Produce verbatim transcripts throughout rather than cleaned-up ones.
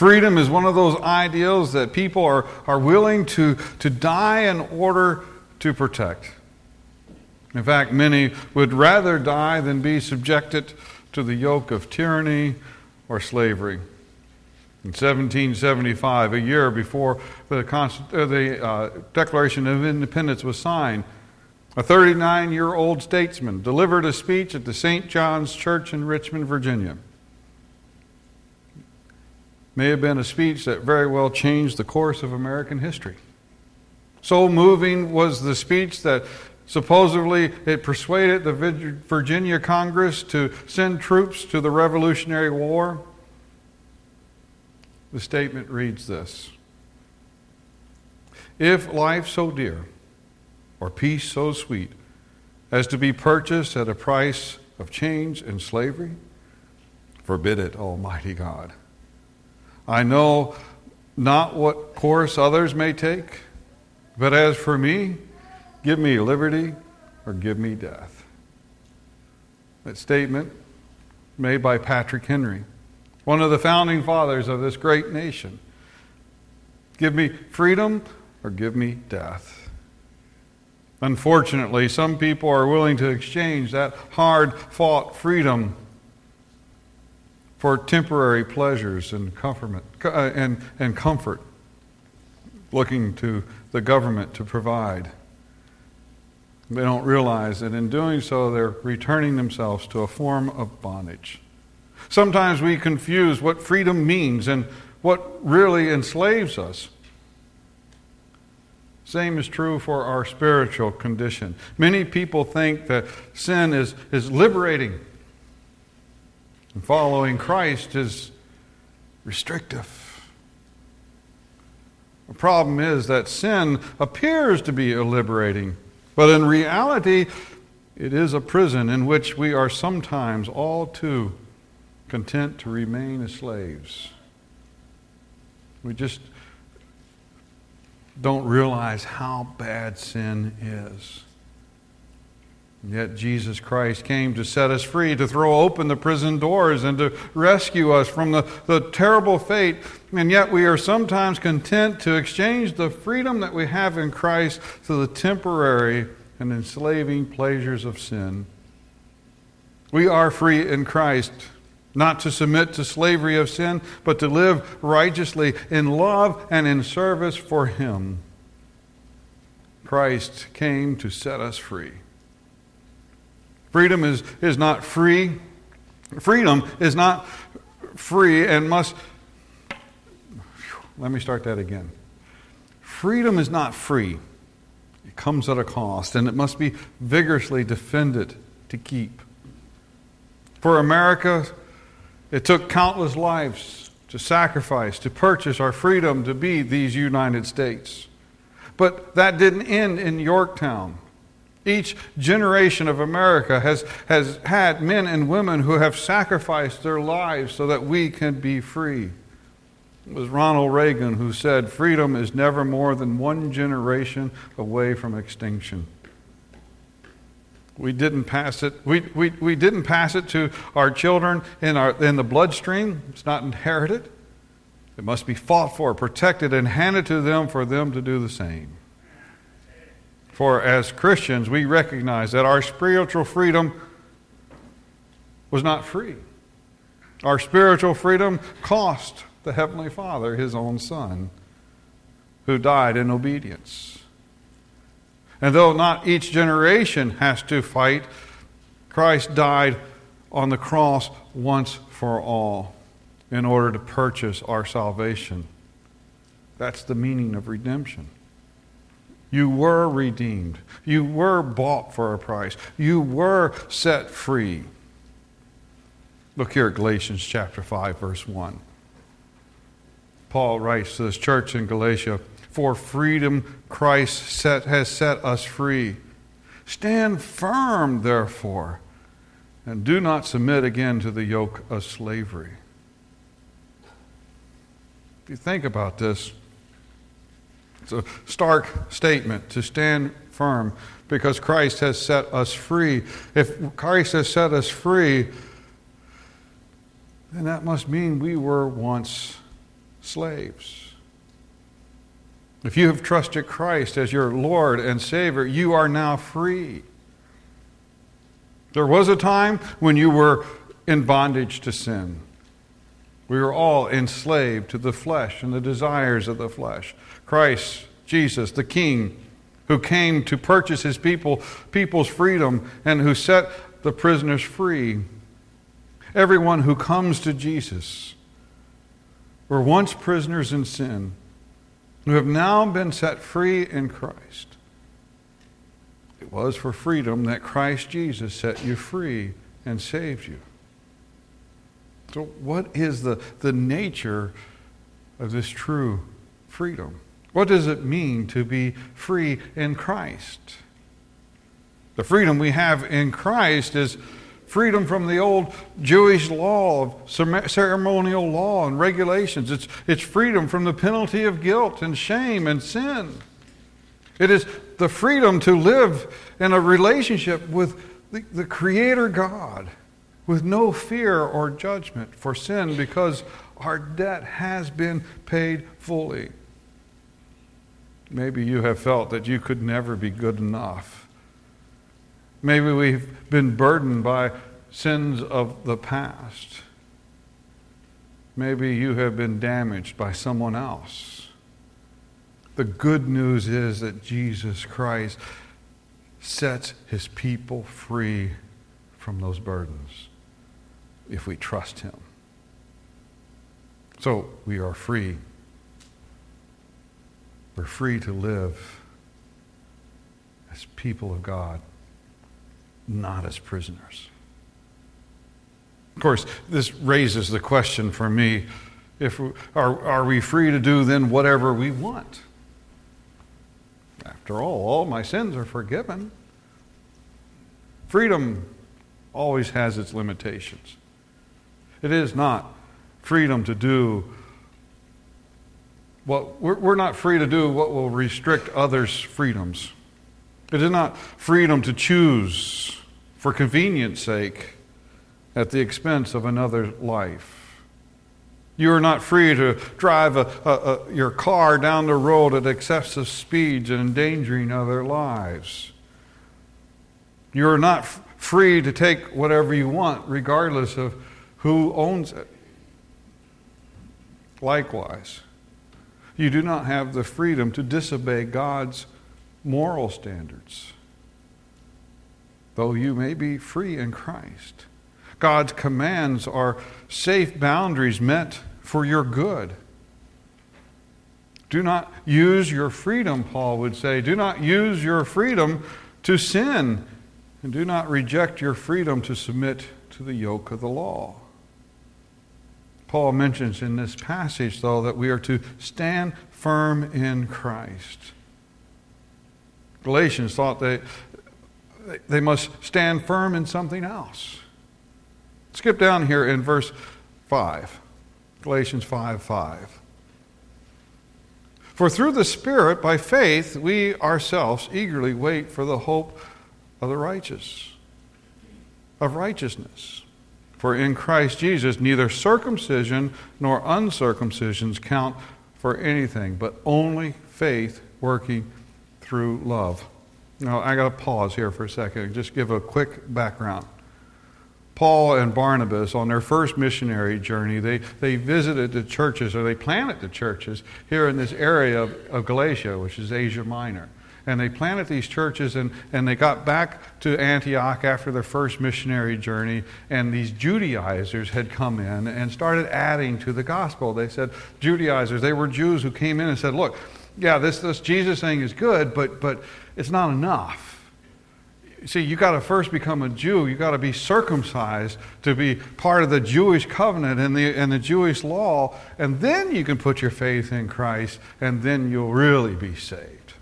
Freedom is one of those ideals that people are, are willing to, to die in order to protect. In fact, many would rather die than be subjected to the yoke of tyranny or slavery. In seventeen seventy-five, a year before the, Const- uh, the uh, Declaration of Independence was signed, a thirty-nine-year-old statesman delivered a speech at the Saint John's Church in Richmond, Virginia. May have been a speech that very well changed the course of American history. So moving was the speech that supposedly it persuaded the Virginia Congress to send troops to the Revolutionary War. The statement reads this: "If life so dear, or peace so sweet, as to be purchased at a price of chains and slavery, forbid it, Almighty God. I know not what course others may take, but as for me, give me liberty or give me death." That statement made by Patrick Henry, one of the founding fathers of this great nation. Give me freedom or give me death. Unfortunately, some people are willing to exchange that hard-fought freedom for temporary pleasures and comfort, and, and comfort, looking to the government to provide. They don't realize that in doing so, they're returning themselves to a form of bondage. Sometimes we confuse what freedom means and what really enslaves us. Same is true for our spiritual condition. Many people think that sin is, is liberating, and following Christ is restrictive. The problem is that sin appears to be liberating, but in reality, it is a prison in which we are sometimes all too content to remain as slaves. We just don't realize how bad sin is. And yet Jesus Christ came to set us free, to throw open the prison doors and to rescue us from the, the terrible fate. And yet we are sometimes content to exchange the freedom that we have in Christ for the temporary and enslaving pleasures of sin. We are free in Christ, not to submit to slavery of sin, but to live righteously in love and in service for Him. Christ came to set us free. Freedom is, is not free. Freedom is not free and must... Let me start that again. Freedom is not free. It comes at a cost, and it must be vigorously defended to keep. For America, it took countless lives to sacrifice, to purchase our freedom to be these United States. But that didn't end in Yorktown. Each generation of America has, has had men and women who have sacrificed their lives so that we can be free. It was Ronald Reagan who said, "Freedom is never more than one generation away from extinction." We didn't pass it. We, we, we didn't pass it to our children in, our, in the bloodstream. It's not inherited. It must be fought for, protected, and handed to them for them to do the same. For as Christians, we recognize that our spiritual freedom was not free. Our spiritual freedom cost the Heavenly Father His own Son, who died in obedience. And though not each generation has to fight, Christ died on the cross once for all in order to purchase our salvation. That's the meaning of redemption. You were redeemed. You were bought for a price. You were set free. Look here at Galatians chapter five, verse one. Paul writes to this church in Galatia, "For freedom Christ set, has set us free. Stand firm, therefore, and do not submit again to the yoke of slavery." If you think about this, it's a stark statement to stand firm because Christ has set us free. If Christ has set us free, then that must mean we were once slaves. If you have trusted Christ as your Lord and Savior, you are now free. There was a time when you were in bondage to sin. We were all enslaved to the flesh and the desires of the flesh. Christ, Jesus, the King, who came to purchase his people, people's freedom and who set the prisoners free. Everyone who comes to Jesus were once prisoners in sin, who have now been set free in Christ. It was for freedom that Christ Jesus set you free and saved you. So what is the, the nature of this true freedom? What does it mean to be free in Christ? The freedom we have in Christ is freedom from the old Jewish law, of ceremonial law and regulations. It's, it's freedom from the penalty of guilt and shame and sin. It is the freedom to live in a relationship with the, the Creator God with no fear or judgment for sin because our debt has been paid fully. Maybe you have felt that you could never be good enough. Maybe we've been burdened by sins of the past. Maybe you have been damaged by someone else. The good news is that Jesus Christ sets his people free from those burdens if we trust him. So we are free. We're free to live as people of God, not as prisoners. Of course, this raises the question for me, if we, are, are we free to do then whatever we want? After all, all my sins are forgiven. Freedom always has its limitations. It is not freedom to do what we're, we're not free to do what will restrict others' freedoms. It is not freedom to choose for convenience sake at the expense of another life. You are not free to drive a, a, a, your car down the road at excessive speeds and endangering other lives. You are not f- free to take whatever you want, regardless of who owns it. Likewise, you do not have the freedom to disobey God's moral standards, though you may be free in Christ. God's commands are safe boundaries meant for your good. Do not use your freedom, Paul would say. Do not use your freedom to sin, and do not reject your freedom to submit to the yoke of the law. Paul mentions in this passage, though, that we are to stand firm in Christ. Galatians thought they, they must stand firm in something else. Skip down here in verse five. Galatians five five. For through the Spirit, by faith, we ourselves eagerly wait for the hope of the righteous, of righteousness. For in Christ Jesus, neither circumcision nor uncircumcision count for anything, but only faith working through love. Now, I got to pause here for a second and just give a quick background. Paul and Barnabas, on their first missionary journey, they, they visited the churches, or they planted the churches here in this area of, of Galatia, which is Asia Minor. And they planted these churches, and, and they got back to Antioch after their first missionary journey, and these Judaizers had come in and started adding to the gospel. They said, Judaizers, they were Jews who came in and said, look, yeah, this, this Jesus thing is good, but, but it's not enough. See, you got to first become a Jew. You got to be circumcised to be part of the Jewish covenant and the and the Jewish law, and then you can put your faith in Christ, and then you'll really be saved.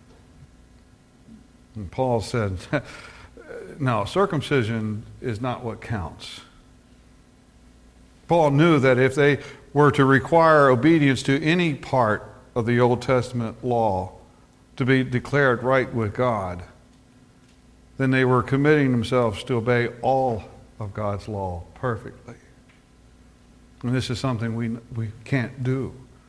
And Paul said, no, circumcision is not what counts. Paul knew that if they were to require obedience to any part of the Old Testament law to be declared right with God, then they were committing themselves to obey all of God's law perfectly. And this is something we we can't do.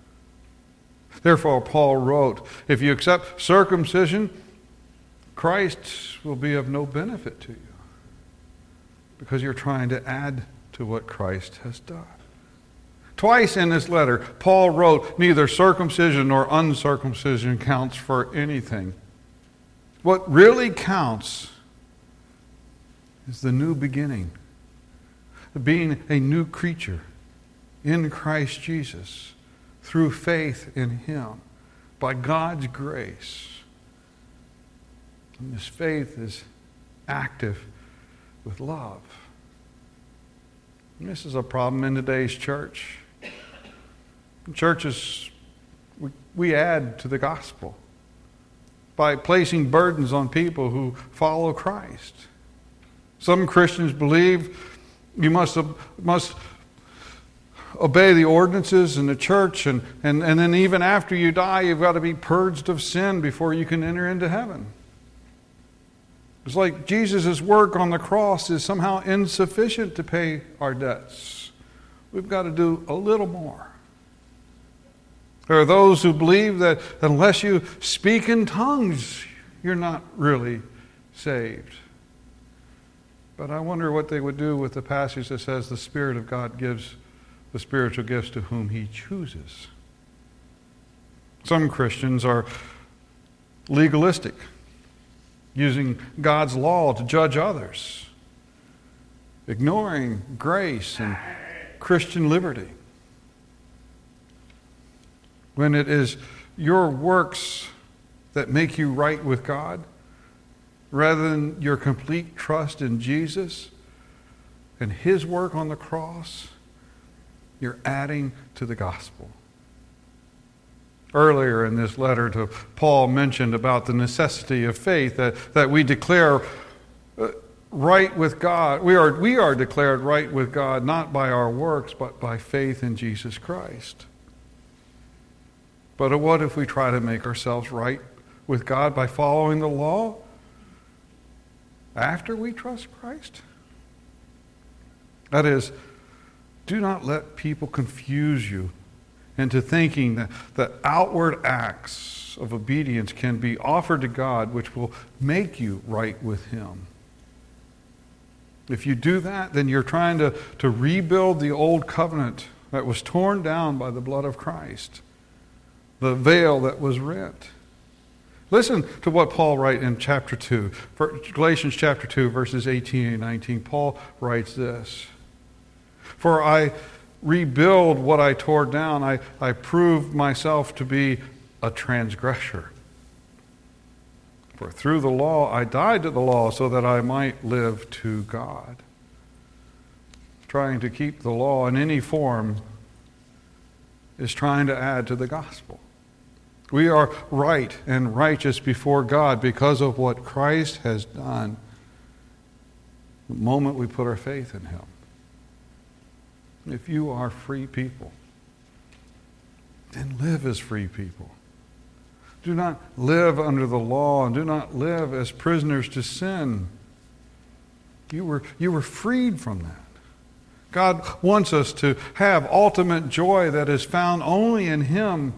Therefore, Paul wrote, if you accept circumcision, Christ will be of no benefit to you because you're trying to add to what Christ has done. Twice in this letter, Paul wrote, neither circumcision nor uncircumcision counts for anything. What really counts is the new beginning, being a new creature in Christ Jesus through faith in Him by God's grace. And this faith is active with love. And this is a problem in today's church. In churches, we, we add to the gospel by placing burdens on people who follow Christ. Some Christians believe you must, must obey the ordinances in the church, and, and, and then even after you die, you've got to be purged of sin before you can enter into heaven. It's like Jesus' work on the cross is somehow insufficient to pay our debts. We've got to do a little more. There are those who believe that unless you speak in tongues, you're not really saved. But I wonder what they would do with the passage that says the Spirit of God gives the spiritual gifts to whom He chooses. Some Christians are legalistic, using God's law to judge others, ignoring grace and Christian liberty. When it is your works that make you right with God, rather than your complete trust in Jesus and His work on the cross, you're adding to the gospel. Earlier in this letter to Paul mentioned about the necessity of faith, that, that we declare right with God. We are, we are declared right with God not by our works, but by faith in Jesus Christ. But what if we try to make ourselves right with God by following the law after we trust Christ? That is, do not let people confuse you into thinking that, that outward acts of obedience can be offered to God which will make you right with Him. If you do that, then you're trying to, to rebuild the old covenant that was torn down by the blood of Christ, the veil that was rent. Listen to what Paul writes in chapter two, Galatians chapter two, verses eighteen and nineteen. Paul writes this, "For I rebuild what I tore down. I, I prove myself to be a transgressor. For through the law I died to the law so that I might live to God." Trying to keep the law in any form is trying to add to the gospel. We are right and righteous before God because of what Christ has done the moment we put our faith in Him. If you are free people, then live as free people. Do not live under the law and do not live as prisoners to sin. You were, you were freed from that. God wants us to have ultimate joy that is found only in Him.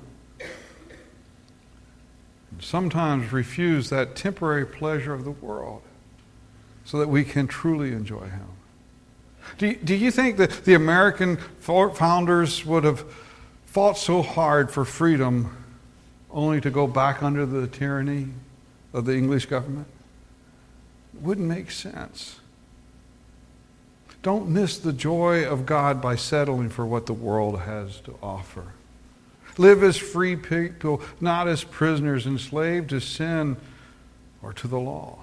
Sometimes refuse that temporary pleasure of the world so that we can truly enjoy Him. Do you, do you think that the American founders would have fought so hard for freedom only to go back under the tyranny of the English government? It wouldn't make sense. Don't miss the joy of God by settling for what the world has to offer. Live as free people, not as prisoners enslaved to sin or to the law.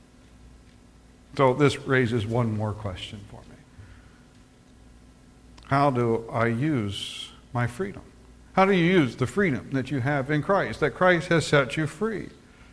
So this raises one more question for me. How do I use my freedom? How do you use the freedom that you have in Christ, that Christ has set you free?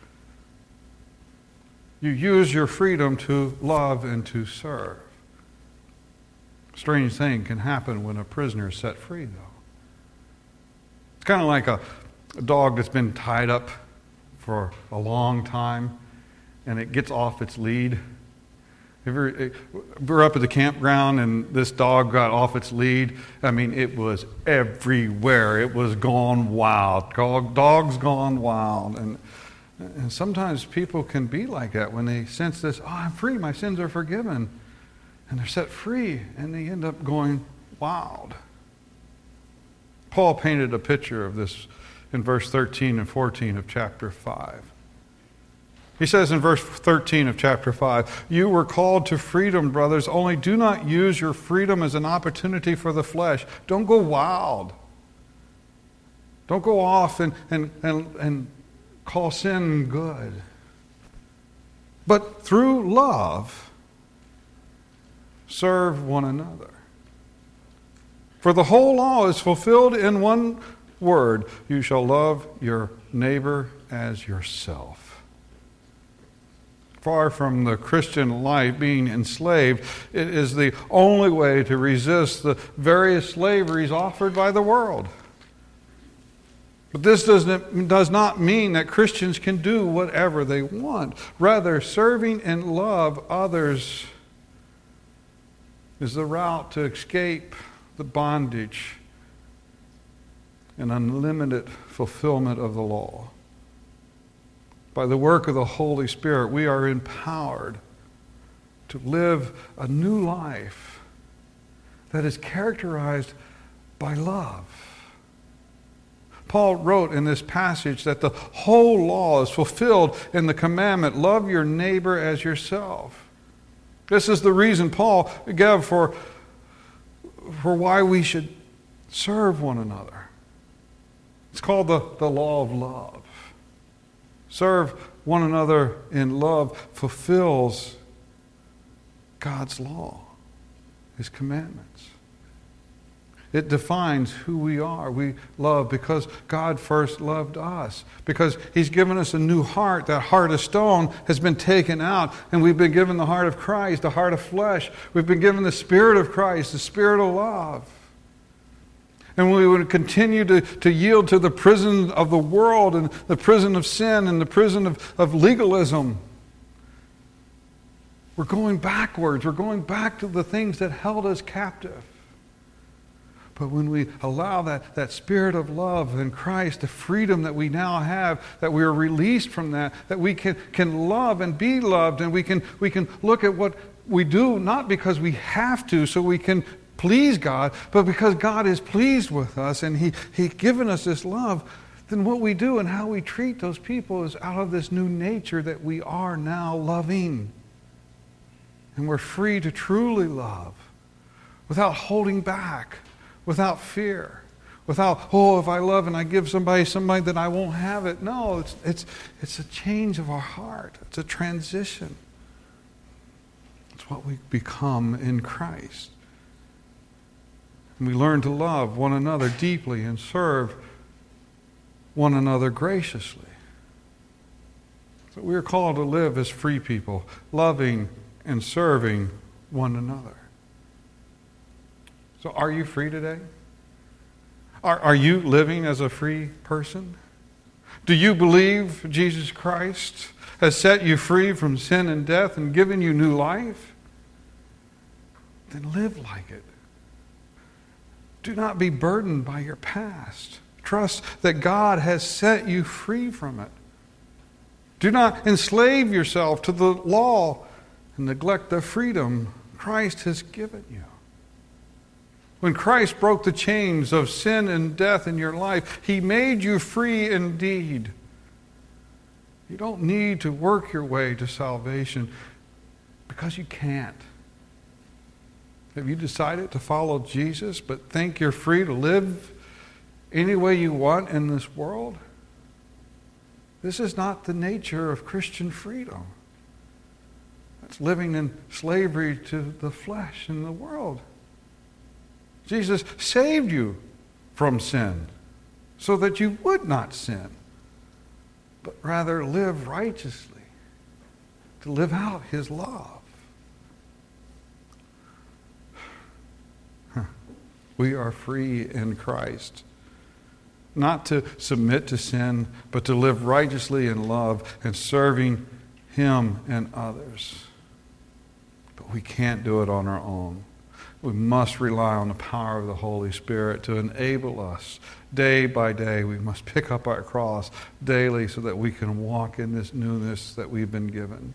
You use your freedom to love and to serve. A strange thing can happen when a prisoner is set free, though. It's kind of like a, a dog that's been tied up for a long time and it gets off its lead If we're, we're up at the campground and this dog got off its lead, I mean, it was everywhere. It was gone wild. Dog, dogs gone wild. And, and sometimes people can be like that when they sense this, oh, I'm free, my sins are forgiven. And they're set free, and they end up going wild. Paul painted a picture of this in verse thirteen and fourteen of chapter five. He says in verse thirteen of chapter five, you were called to freedom, brothers, only do not use your freedom as an opportunity for the flesh. Don't go wild. Don't go off and, and, and, and call sin good. But through love, serve one another. For the whole law is fulfilled in one word, you shall love your neighbor as yourself. Far from the Christian life being enslaved, it is the only way to resist the various slaveries offered by the world. But this doesn't, does not mean that Christians can do whatever they want. Rather, serving and love others is the route to escape the bondage and unlimited fulfillment of the law. By the work of the Holy Spirit, we are empowered to live a new life that is characterized by love. Paul wrote in this passage that the whole law is fulfilled in the commandment, love your neighbor as yourself. This is the reason Paul gave for, for why we should serve one another. It's called the, the law of love. Serve one another in love fulfills God's law, His commandments. It defines who we are. We love because God first loved us. Because He's given us a new heart. That heart of stone has been taken out, and we've been given the heart of Christ, the heart of flesh. We've been given the Spirit of Christ, the Spirit of love. And we would continue to, to yield to the prison of the world and the prison of sin and the prison of, of legalism. We're going backwards. We're going back to the things that held us captive. But when we allow that, that spirit of love in Christ, the freedom that we now have, that we are released from that, that we can, can love and be loved, and we can, we can look at what we do, not because we have to, so we can please God, but because God is pleased with us and He, He's given us this love, then what we do and how we treat those people is out of this new nature that we are now loving. And we're free to truly love without holding back, without fear, without, oh, if I love and I give somebody somebody that I won't have it. No, it's, it's, it's a change of our heart. It's a transition. It's what we become in Christ. And we learn to love one another deeply and serve one another graciously. So we are called to live as free people, loving and serving one another. So are you free today? Are, are you living as a free person? Do you believe Jesus Christ has set you free from sin and death and given you new life? Then live like it. Do not be burdened by your past. Trust that God has set you free from it. Do not enslave yourself to the law and neglect the freedom Christ has given you. When Christ broke the chains of sin and death in your life, He made you free indeed. You don't need to work your way to salvation because you can't. Have you decided to follow Jesus but think you're free to live any way you want in this world? This is not the nature of Christian freedom. That's living in slavery to the flesh and the world. Jesus saved you from sin so that you would not sin, but rather live righteously, to live out His love. We are free in Christ, not to submit to sin, but to live righteously in love and serving Him and others. But we can't do it on our own. We must rely on the power of the Holy Spirit to enable us day by day. We must pick up our cross daily so that we can walk in this newness that we've been given.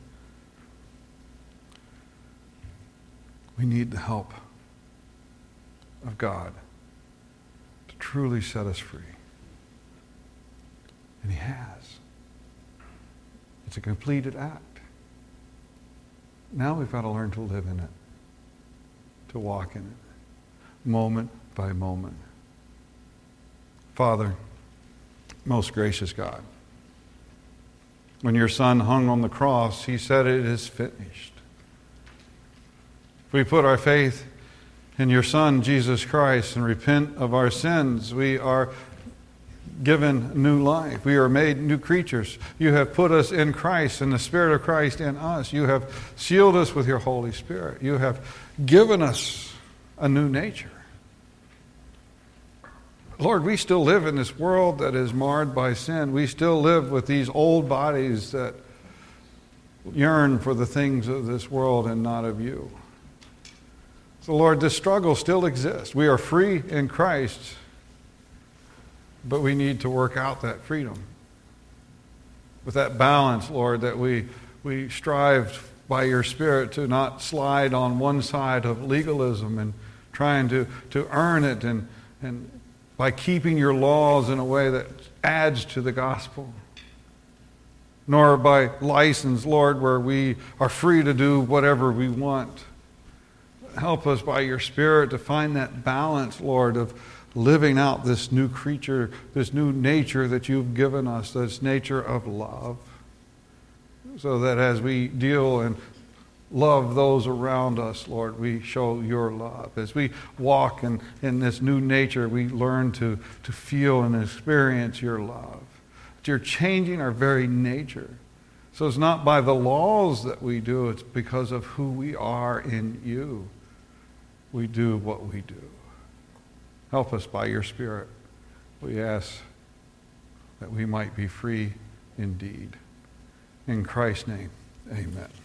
We need the help of God to truly set us free. And He has. It's a completed act. Now we've got to learn to live in it, to walk in it, moment by moment. Father, most gracious God, when your Son hung on the cross, He said, "It is finished." If we put our faith in your Son, Jesus Christ, and repent of our sins, we are given new life. We are made new creatures. You have put us in Christ, and the Spirit of Christ in us. You have sealed us with your Holy Spirit. You have given us a new nature. Lord, we still live in this world that is marred by sin. We still live with these old bodies that yearn for the things of this world and not of you. So, Lord, this struggle still exists. We are free in Christ, but we need to work out that freedom with that balance, Lord, that we we strive by your Spirit to not slide on one side of legalism and trying to, to earn it, and, and by keeping your laws in a way that adds to the gospel. Nor by license, Lord, where we are free to do whatever we want. Help us by your Spirit to find that balance, Lord, of living out this new creature, this new nature that you've given us, this nature of love. So that as we deal and love those around us, Lord, we show your love. As we walk in, in this new nature, we learn to, to feel and experience your love. That you're changing our very nature. So it's not by the laws that we do, it's because of who we are in you. We do what we do. Help us by your Spirit. We ask that we might be free indeed. In Christ's name, amen.